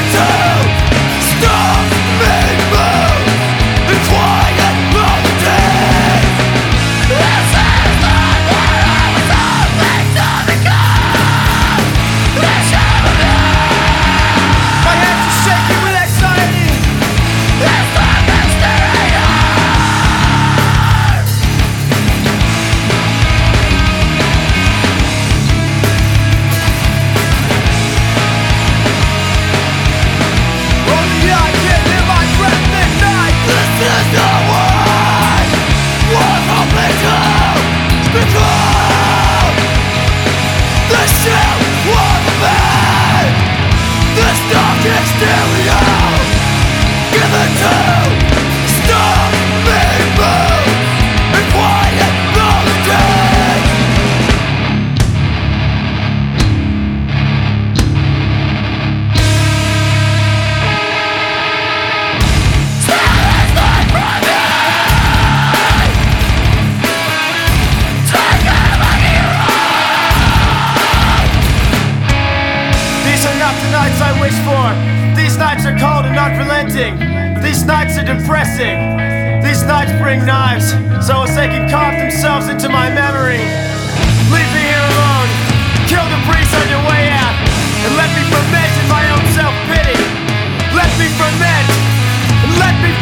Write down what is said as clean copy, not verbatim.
These nights are cold and unrelenting. These nights are depressing. These nights bring knives, so as they can carve themselves into my memory. Leave me here alone. Kill the priest on your way out, and let me ferment in my own self-pity. Let me ferment, and let me